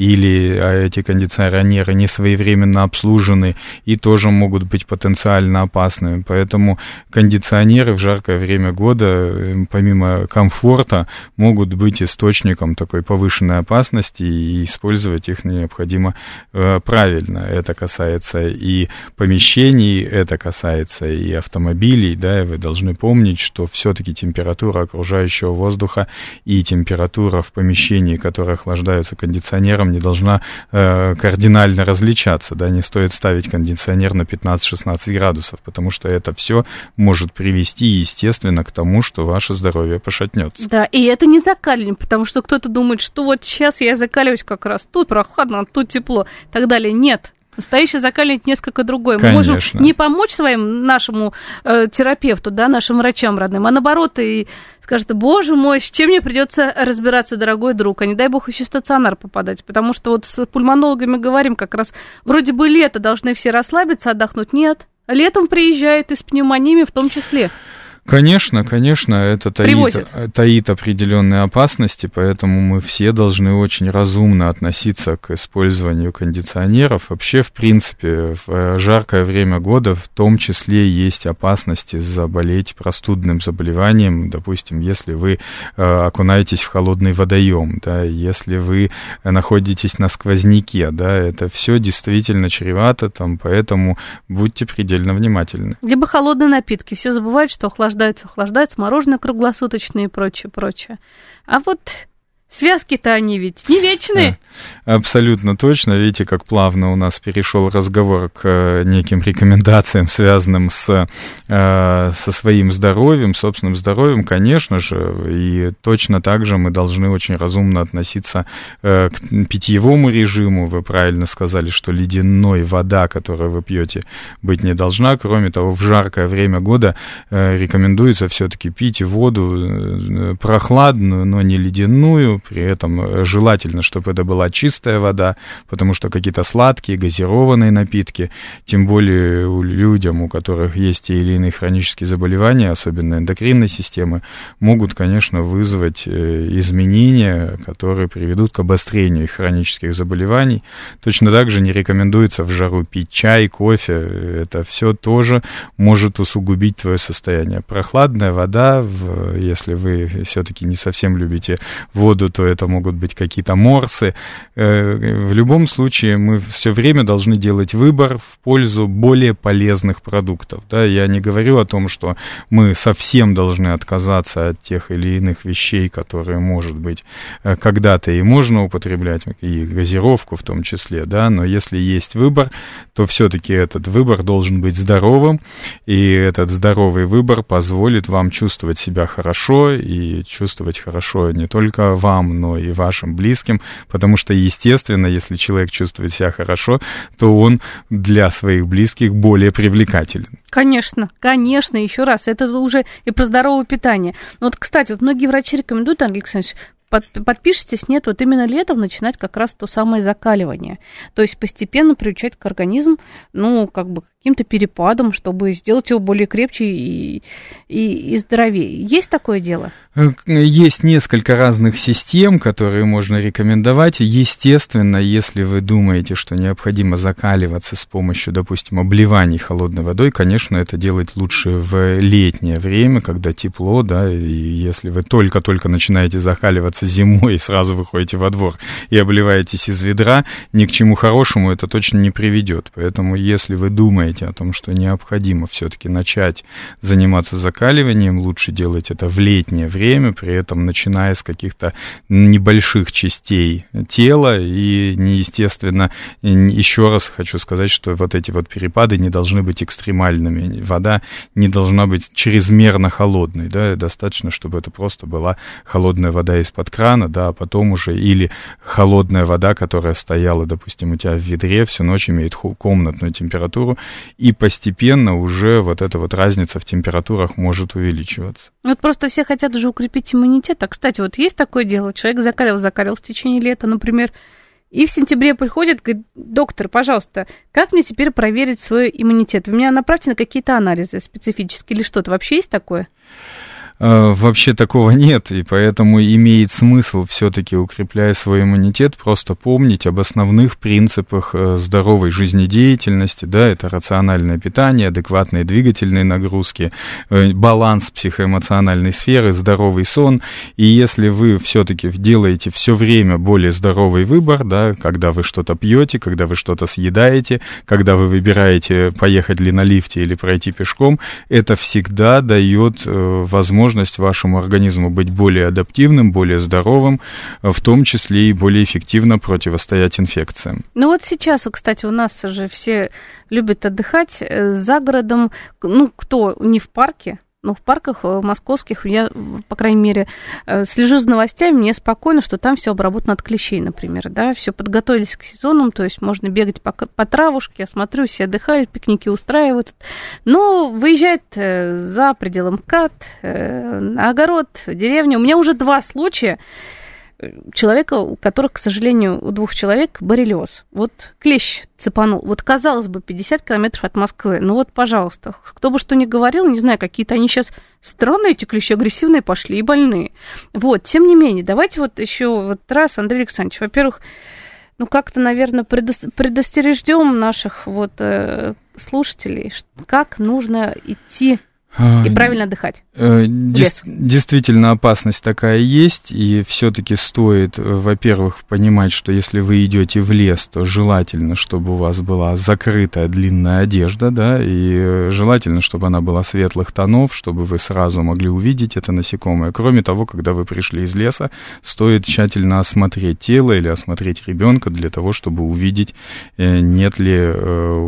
или эти кондиционеры не своевременно обслужены и тоже могут быть потенциально опасными. Поэтому кондиционеры в жаркое время года, помимо комфорта, могут быть источником такой повышенной опасности, и использовать их необходимо правильно. Это касается и помещений, это касается и автомобилей, да, и вы должны помнить, что все-таки температура окружающего воздуха и температура в помещении, которое охлаждается кондиционером, не должна кардинально различаться, да, не стоит ставить кондиционер на 15-16 градусов, потому что это все может привести, естественно, к тому, что ваше здоровье пошатнется. Да, и это не закаливание, потому что кто-то думает, что вот сейчас я закаливаюсь как раз, тут прохладно, тут тепло, и так далее. Нет. Настоящее закаливание несколько другое. Мы можем не помочь нашему терапевту, да, нашим врачам родным, а наоборот, и скажет: боже мой, с чем мне придется разбираться, дорогой друг, а не дай бог еще в стационар попадать, потому что вот с пульмонологами говорим как раз, вроде бы лето, должны все расслабиться, отдохнуть. Нет, летом приезжают и с пневмониями в том числе. Конечно, это таит определенные опасности, поэтому мы все должны очень разумно относиться к использованию кондиционеров. Вообще, в принципе, в жаркое время года в том числе есть опасности заболеть простудным заболеванием, допустим, если вы окунаетесь в холодный водоем, да, если вы находитесь на сквозняке, да, это все действительно чревато, там, поэтому будьте предельно внимательны. Либо холодные напитки, все забывают, что охлаждаются, мороженое круглосуточное и прочее. А вот связки-то они ведь не вечные. Абсолютно точно. Видите, как плавно у нас перешел разговор к неким рекомендациям, связанным со своим здоровьем, собственным здоровьем, конечно же. И точно так же мы должны очень разумно относиться к питьевому режиму. Вы правильно сказали, что ледяной вода, которую вы пьете, быть не должна. Кроме того, в жаркое время года рекомендуется все-таки пить воду прохладную, но не ледяную. При этом желательно, чтобы это была чистая вода, потому что какие-то сладкие, газированные напитки, тем более людям, у которых есть те или иные хронические заболевания, особенно эндокринной системы, могут, конечно, вызвать изменения, которые приведут к обострению их хронических заболеваний. Точно так же не рекомендуется в жару пить чай, кофе. Это все тоже может усугубить твое состояние. Прохладная вода, если вы все-таки не совсем любите воду, то это могут быть какие-то морсы. В любом случае мы все время должны делать выбор в пользу более полезных продуктов. Да? Я не говорю о том, что мы совсем должны отказаться от тех или иных вещей, которые, может быть, когда-то и можно употреблять, и газировку в том числе, да? Но если есть выбор, то все-таки этот выбор должен быть здоровым, и этот здоровый выбор позволит вам чувствовать себя хорошо, и чувствовать хорошо не только вам, но и вашим близким, потому что, естественно, если человек чувствует себя хорошо, то он для своих близких более привлекателен. Конечно, еще раз, это уже и про здоровое питание. Но вот, кстати, вот многие врачи рекомендуют, Андрей Александрович, подпишитесь, нет, вот именно летом начинать как раз то самое закаливание. То есть постепенно приучать к организму, каким-то перепадом, чтобы сделать его более крепче и здоровее. Есть такое дело? Есть несколько разных систем, которые можно рекомендовать. Естественно, если вы думаете, что необходимо закаливаться с помощью, допустим, обливаний холодной водой, конечно, это делать лучше в летнее время, когда тепло, да, и если вы только-только начинаете закаливаться зимой и сразу выходите во двор и обливаетесь из ведра, ни к чему хорошему это точно не приведет. Поэтому, если вы думаете, говорите о том, что необходимо все-таки начать заниматься закаливанием, лучше делать это в летнее время, при этом начиная с каких-то небольших частей тела, и, естественно, еще раз хочу сказать, что вот эти вот перепады не должны быть экстремальными, вода не должна быть чрезмерно холодной, да, достаточно, чтобы это просто была холодная вода из-под крана, да, а потом уже или холодная вода, которая стояла, допустим, у тебя в ведре, всю ночь имеет комнатную температуру, и постепенно уже вот эта вот разница в температурах может увеличиваться. Вот просто все хотят уже укрепить иммунитет. А, кстати, вот есть такое дело, человек закалил в течение лета, например, и в сентябре приходит, говорит: доктор, пожалуйста, как мне теперь проверить свой иммунитет? Вы меня направьте на какие-то анализы специфические или что-то. Вообще есть такое? Вообще такого нет, и поэтому имеет смысл все-таки, укрепляя свой иммунитет, просто помнить об основных принципах здоровой жизнедеятельности, да, это рациональное питание, адекватные двигательные нагрузки, баланс психоэмоциональной сферы, здоровый сон, и если вы все-таки делаете все время более здоровый выбор, да, когда вы что-то пьете, когда вы что-то съедаете, когда вы выбираете, поехать ли на лифте или пройти пешком, это всегда дает возможность вашему организму быть более адаптивным, более здоровым, в том числе и более эффективно противостоять инфекциям. Ну вот сейчас, кстати, у нас же все любят отдыхать за городом, ну, кто не в парке, но в парках московских я, по крайней мере, слежу за новостями, мне спокойно, что там все обработано от клещей, например, да, все подготовились к сезонам, то есть можно бегать по травушке, я смотрю, все отдыхают, пикники устраивают, но выезжают за пределы МКАД, на огород, в деревню. У меня уже 2 случая человека, у которых, к сожалению, у 2 человек боррелиоз. Вот клещ цепанул. Вот, казалось бы, 50 километров от Москвы. Ну вот, пожалуйста, кто бы что ни говорил, не знаю, какие-то они сейчас странные, эти клещи, агрессивные пошли и больные. Вот, тем не менее, давайте вот еще вот раз, Андрей Александрович, во-первых, ну как-то, наверное, предостережем наших вот слушателей, как нужно идти и правильно отдыхать. Действительно, опасность такая есть, и все-таки стоит, во-первых, понимать, что если вы идете в лес, то желательно, чтобы у вас была закрытая длинная одежда, да, и желательно, чтобы она была светлых тонов, чтобы вы сразу могли увидеть это насекомое. Кроме того, когда вы пришли из леса, стоит тщательно осмотреть тело или осмотреть ребенка для того, чтобы увидеть, нет ли у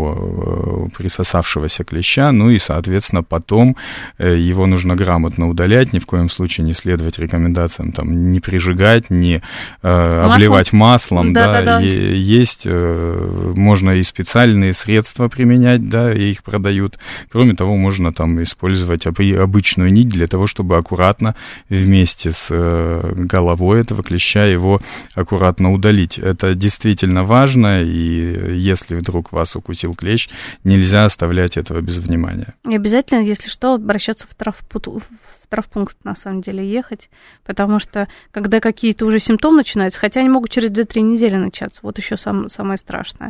него присосавшегося клеща, ну и, соответственно, потом его нужно грамотно удалять, ни в коем случае не следовать рекомендациям, там, не прижигать, не обливать маслом, да. Есть, можно и специальные средства применять, да, и их продают. Кроме того, можно там использовать обычную нить для того, чтобы аккуратно вместе с головой этого клеща его аккуратно удалить. Это действительно важно, и если вдруг вас укусил клещ, нельзя оставлять этого без внимания. И обязательно, если что, обращаться в травмпункт, на самом деле, ехать, потому что, когда какие-то уже симптомы начинаются, хотя они могут через 2-3 недели начаться, вот еще самое страшное.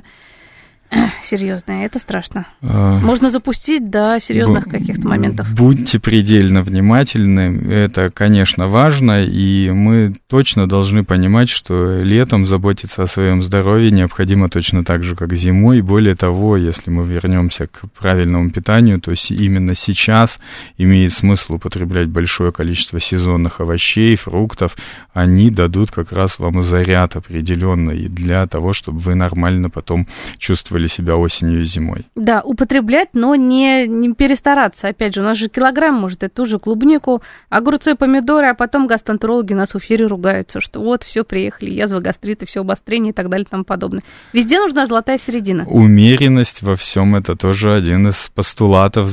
Серьезное, это страшно. Можно запустить до серьезных каких-то моментов. Будьте предельно внимательны, это, конечно, важно, и мы точно должны понимать, что летом заботиться о своем здоровье необходимо точно так же, как зимой. Более того, если мы вернемся к правильному питанию, то именно сейчас имеет смысл употреблять большое количество сезонных овощей, фруктов. Они дадут как раз вам заряд определенный для того, чтобы вы нормально потом чувствовали себя осенью и зимой. Да, употреблять, но не перестараться. Опять же, у нас же килограмм, может, это тоже клубнику, огурцы, помидоры, а потом гастроэнтерологи нас в эфире ругаются, что вот, все, приехали, язва, гастриты, все обострение и так далее и тому подобное. Везде нужна золотая середина. Умеренность во всем это тоже один из постулатов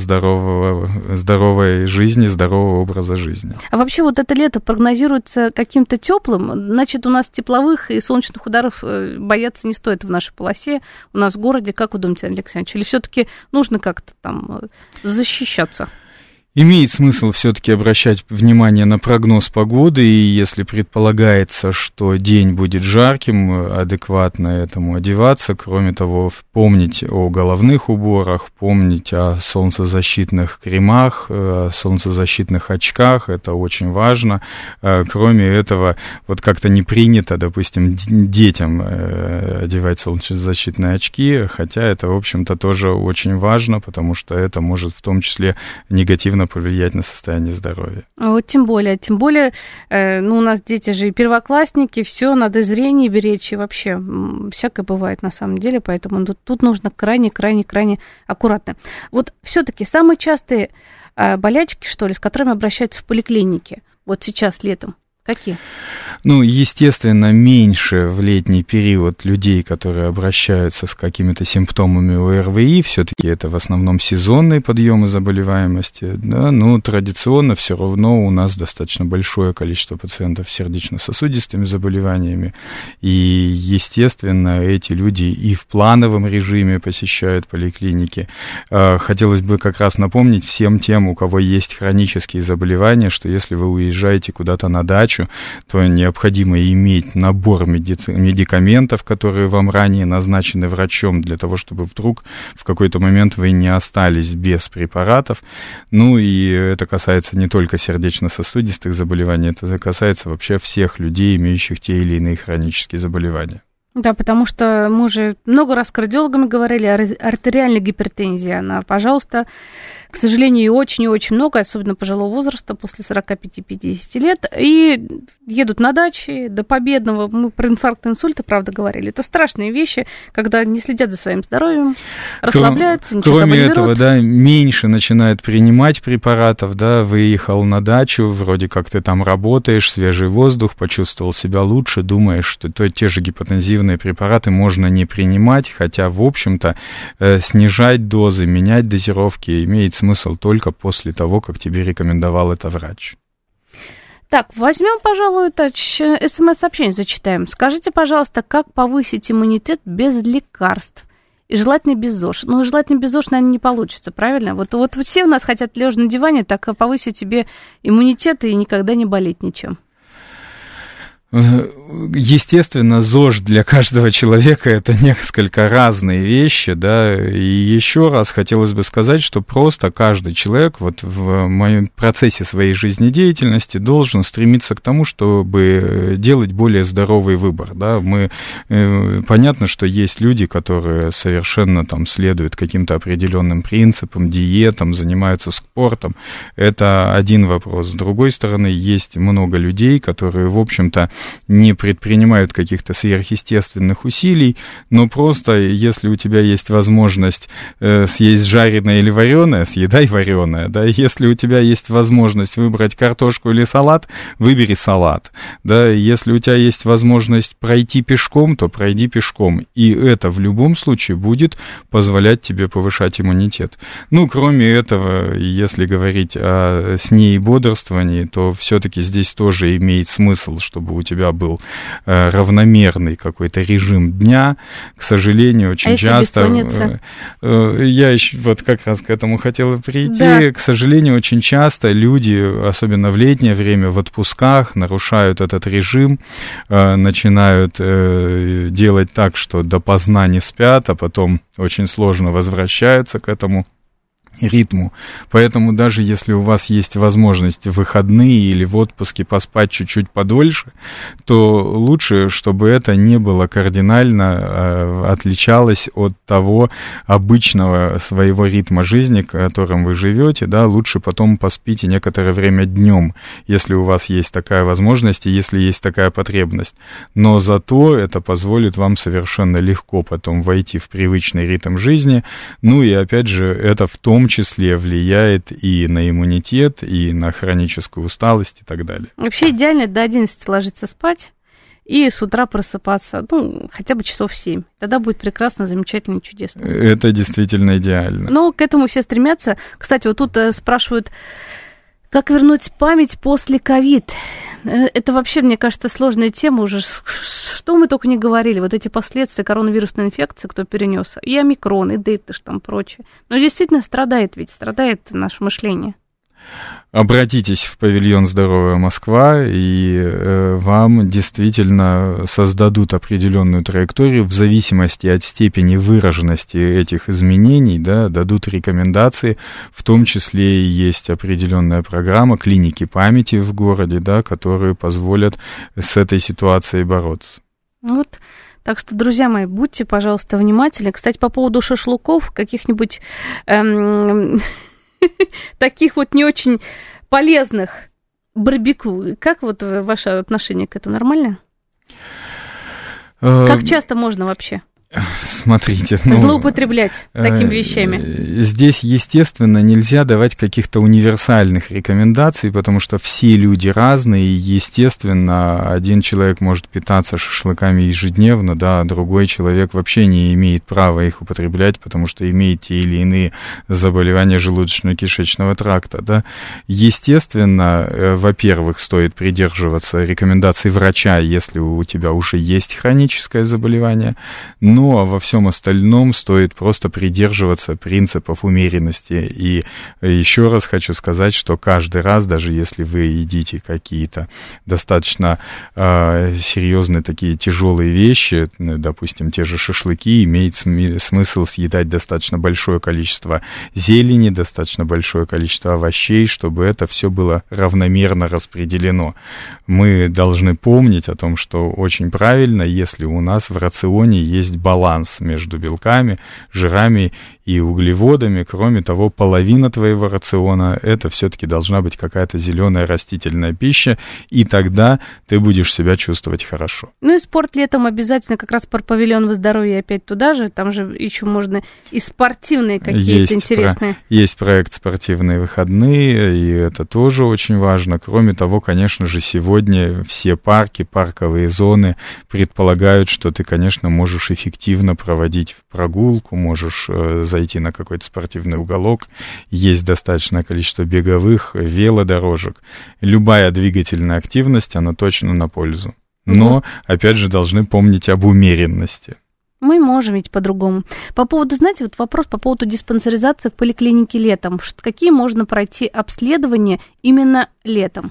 здоровой жизни, здорового образа жизни. А вообще вот это лето прогнозируется каким-то теплым, значит, у нас тепловых и солнечных ударов бояться не стоит в нашей полосе, у нас в городе. Как вы думаете, Алексей Александрович, или все-таки нужно как-то там защищаться? Имеет смысл все-таки обращать внимание на прогноз погоды, и если предполагается, что день будет жарким, адекватно этому одеваться. Кроме того, помнить о головных уборах, помнить о солнцезащитных кремах, о солнцезащитных очках, это очень важно. Кроме этого, вот как-то не принято, допустим, детям одевать солнцезащитные очки, хотя это, в общем-то, тоже очень важно, потому что это может в том числе негативно повлиять на состояние здоровья. Вот тем более, у нас дети же и первоклассники, все надо зрение беречь, и вообще всякое бывает на самом деле, поэтому тут нужно крайне аккуратно. Вот все-таки самые частые болячки, что ли, с которыми обращаются в поликлинике, вот сейчас летом, какие? Естественно, меньше в летний период людей, которые обращаются с какими-то симптомами ОРВИ, все-таки это в основном сезонные подъемы заболеваемости, да, но традиционно все равно у нас достаточно большое количество пациентов с сердечно-сосудистыми заболеваниями, и, естественно, эти люди и в плановом режиме посещают поликлиники. Хотелось бы как раз напомнить всем тем, у кого есть хронические заболевания, что если вы уезжаете куда-то на дачу, то необходимо иметь набор медикаментов, которые вам ранее назначены врачом, для того, чтобы вдруг в какой-то момент вы не остались без препаратов. И это касается не только сердечно-сосудистых заболеваний, это касается вообще всех людей, имеющих те или иные хронические заболевания. Да, потому что мы уже много раз с кардиологами говорили, артериальная гипертензия, она, пожалуйста, к сожалению, очень и очень много, особенно пожилого возраста, после 45-50 лет, и едут на дачи до победного. Мы про инфаркт, инсульты, правда, говорили. Это страшные вещи, когда не следят за своим здоровьем, расслабляются, ничего с собой не берут. Кроме этого, меньше начинают принимать препаратов, выехал на дачу, вроде как ты там работаешь, свежий воздух, почувствовал себя лучше, думаешь, что те же гипотензивные препараты можно не принимать, хотя, в общем-то, снижать дозы, менять дозировки имеет смысл только после того, как тебе рекомендовал это врач. Так, возьмем, пожалуй, СМС-сообщение зачитаем. Скажите, пожалуйста, как повысить иммунитет без лекарств? И желательно без ЗОЖ. Желательно без ЗОЖ, наверное, не получится, правильно? Вот все у нас хотят лежа на диване, так повысить себе иммунитет и никогда не болеть ничем. Естественно, ЗОЖ для каждого человека — это несколько разные вещи, и еще раз хотелось бы сказать, что просто каждый человек в моем процессе своей жизнедеятельности должен стремиться к тому, чтобы делать более здоровый выбор, понятно, что есть люди, которые совершенно следуют каким-то определенным принципам, диетам, занимаются спортом, это один вопрос. С другой стороны, есть много людей, которые, в общем-то, не предпринимают каких-то сверхъестественных усилий, но просто, если у тебя есть возможность съесть жареное или вареное, съедай вареное, если у тебя есть возможность выбрать картошку или салат, выбери салат, если у тебя есть возможность пройти пешком, то пройди пешком, и это в любом случае будет позволять тебе повышать иммунитет. Кроме этого, если говорить о сне и бодрствовании, то все-таки здесь тоже имеет смысл, чтобы у тебя был равномерный какой-то режим дня. К сожалению, очень часто... Я еще как раз к этому хотела прийти. Да. К сожалению, очень часто люди, особенно в летнее время, в отпусках, нарушают этот режим, начинают делать так, что допоздна не спят, а потом очень сложно возвращаются к этому ритму. Поэтому даже если у вас есть возможность в выходные или в отпуске поспать чуть-чуть подольше, то лучше, чтобы это не было кардинально отличалось от того обычного своего ритма жизни, которым вы живете, лучше потом поспите некоторое время днем, если у вас есть такая возможность и если есть такая потребность. Но зато это позволит вам совершенно легко потом войти в привычный ритм жизни. И опять же, это в том числе влияет и на иммунитет, и на хроническую усталость и так далее. Вообще идеально до 11 ложиться спать и с утра просыпаться, хотя бы часов 7. Тогда будет прекрасно, замечательно, чудесно. Это действительно идеально. К этому все стремятся. Кстати, вот тут спрашивают, как вернуть память после ковид? Это вообще, мне кажется, сложная тема уже. Что мы только не говорили. Вот эти последствия коронавирусной инфекции, кто перенес, и омикрон, и дельта, прочее. Но действительно страдает наше мышление. Обратитесь в павильон «Здоровая Москва», и вам действительно создадут определенную траекторию в зависимости от степени выраженности этих изменений, да, дадут рекомендации, в том числе и есть определенная программа клиники памяти в городе, да, которые позволят с этой ситуацией бороться. Вот. Так что, друзья мои, будьте, пожалуйста, внимательны. Кстати, по поводу шашлыков, каких-нибудь таких вот не очень полезных барбекю. Как вот ваше отношение к этому? Нормально? Как часто можно вообще? Смотрите, злоупотреблять такими вещами. Здесь, естественно, нельзя давать каких-то универсальных рекомендаций, потому что все люди разные, и, естественно, один человек может питаться шашлыками ежедневно, да, а другой человек вообще не имеет права их употреблять, потому что имеет те или иные заболевания желудочно-кишечного тракта, да. Естественно, во-первых, стоит придерживаться рекомендаций врача, если у тебя уже есть хроническое заболевание, но во всем остальном стоит просто придерживаться принципов умеренности. И еще раз хочу сказать, что каждый раз, даже если вы едите какие-то достаточно серьезные такие тяжелые вещи, допустим, те же шашлыки, имеет смысл съедать достаточно большое количество зелени, достаточно большое количество овощей, чтобы это все было равномерно распределено. Мы должны помнить о том, что очень правильно, если у нас в рационе есть баланс между белками, жирами и углеводами. Кроме того, половина твоего рациона — это все-таки должна быть какая-то зеленая растительная пища, и тогда ты будешь себя чувствовать хорошо. Ну и спорт летом обязательно, как раз про павильон «Вы здоровье» опять туда же, там же еще можно и спортивные какие-то интересные. Есть проект «Спортивные выходные», и это тоже очень важно. Кроме того, конечно же, сегодня все парки, парковые зоны предполагают, что ты, конечно, можешь эффективно проводить прогулку, можешь зайти на какой-то спортивный уголок, есть достаточное количество беговых, велодорожек. Любая двигательная активность, она точно на пользу. Но, опять же, должны помнить об умеренности. Мы можем ведь по-другому. По поводу, знаете, вот вопрос по поводу диспансеризации в поликлинике летом. Какие можно пройти обследования именно летом?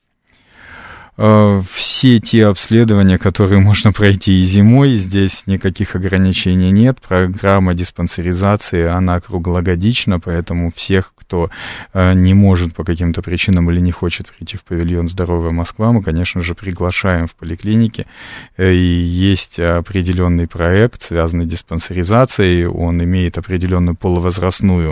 Все те обследования, которые можно пройти и зимой, здесь никаких ограничений нет. Программа диспансеризации, она круглогодична, поэтому всех, кто не может по каким-то причинам или не хочет прийти в павильон «Здоровая Москва», мы, конечно же, приглашаем в поликлинике. И есть определенный проект, связанный с диспансеризацией, он имеет определенную полувозрастную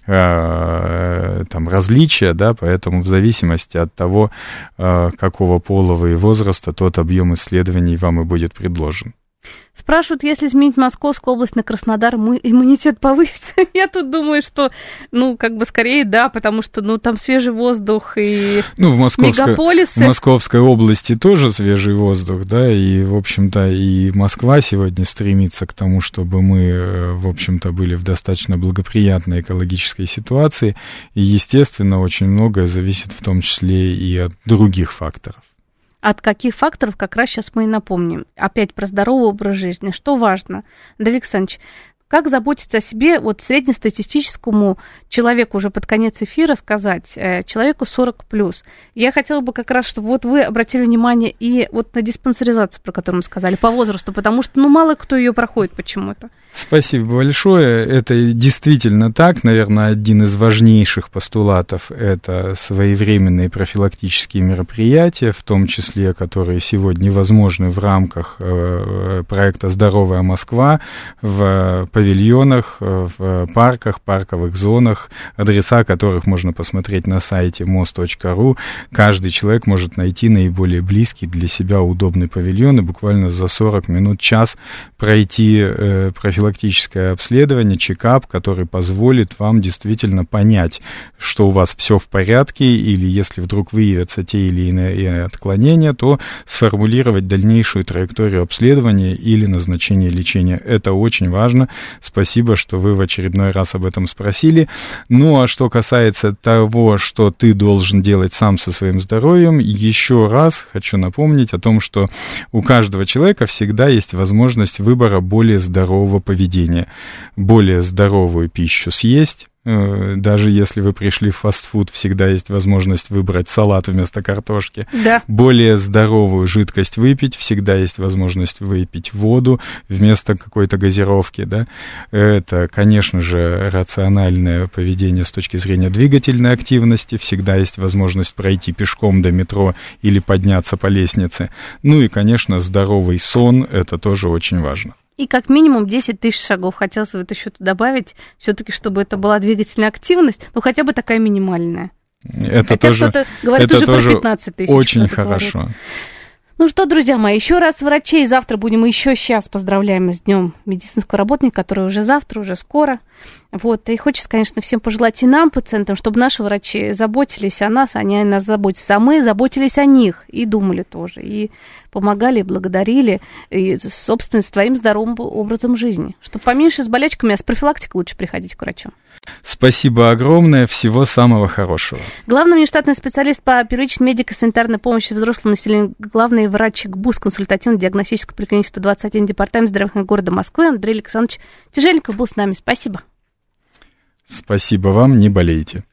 там различия, да, поэтому в зависимости от того, какого пола и возраста, тот объем исследований вам и будет предложен. Спрашивают, если изменить Московскую область на Краснодар, иммунитет повысится? Я тут думаю, что, скорее да, потому что, там свежий воздух и мегаполисы. В Московской области тоже свежий воздух, да, и, в общем-то, и Москва сегодня стремится к тому, чтобы мы, в общем-то, были в достаточно благоприятной экологической ситуации, и, естественно, очень многое зависит в том числе и от других факторов. От каких факторов как раз сейчас мы и напомним. Опять про здоровый образ жизни. Что важно? Давид Александрович, как заботиться о себе, вот среднестатистическому человеку уже под конец эфира сказать, человеку 40+. Я хотела бы как раз, чтобы вот вы обратили внимание и вот на диспансеризацию, про которую мы сказали, по возрасту, потому что, мало кто ее проходит почему-то. Спасибо большое. Это действительно так. Наверное, один из важнейших постулатов – это своевременные профилактические мероприятия, в том числе, которые сегодня возможны в рамках проекта «Здоровая Москва», в павильонах, в парках, парковых зонах, адреса которых можно посмотреть на сайте mos.ru. Каждый человек может найти наиболее близкий для себя удобный павильон и буквально за 40 минут, час пройти профилактическое обследование, чекап, который позволит вам действительно понять, что у вас все в порядке, или если вдруг выявятся те или иные отклонения, то сформулировать дальнейшую траекторию обследования или назначения лечения. Это очень важно. Спасибо, что вы в очередной раз об этом спросили. Ну, а что касается того, что ты должен делать сам со своим здоровьем, еще раз хочу напомнить о том, что у каждого человека всегда есть возможность выбора более здорового поведения. Более здоровую пищу съесть, Даже если вы пришли в фастфуд, всегда есть возможность выбрать салат вместо картошки. Да. Более здоровую жидкость выпить, всегда есть возможность выпить воду вместо какой-то газировки. Да? Это, конечно же, рациональное поведение с точки зрения двигательной активности. Всегда есть возможность пройти пешком до метро или подняться по лестнице. Ну и, конечно, здоровый сон, это тоже очень важно. И как минимум 10 тысяч шагов. Хотелось вот еще добавить, все-таки, чтобы это была двигательная активность, ну хотя бы такая минимальная. Это хотя тоже, кто-то говорит это уже тоже про 15 тысяч. Очень хорошо. Говорит. Ну что, друзья мои, еще раз врачей. Завтра будем еще сейчас поздравляем с Днем медицинского работника, который уже завтра, уже скоро. Вот. И хочется, конечно, всем пожелать и нам, пациентам, чтобы наши врачи заботились о нас, они о нас заботятся, а мы заботились о них и думали тоже, и помогали, и благодарили, и, собственно, своим здоровым образом жизни. Чтобы поменьше с болячками, а с профилактикой лучше приходить к врачу. Спасибо огромное, всего самого хорошего. Главный внештатный специалист по первичной медико-санитарной помощи взрослому населению, главный врач ГБУС консультативно-диагностической поликлиники 121 департамент здравоохранения города Москвы Андрей Александрович Тяжельников был с нами. Спасибо. Спасибо вам, не болейте.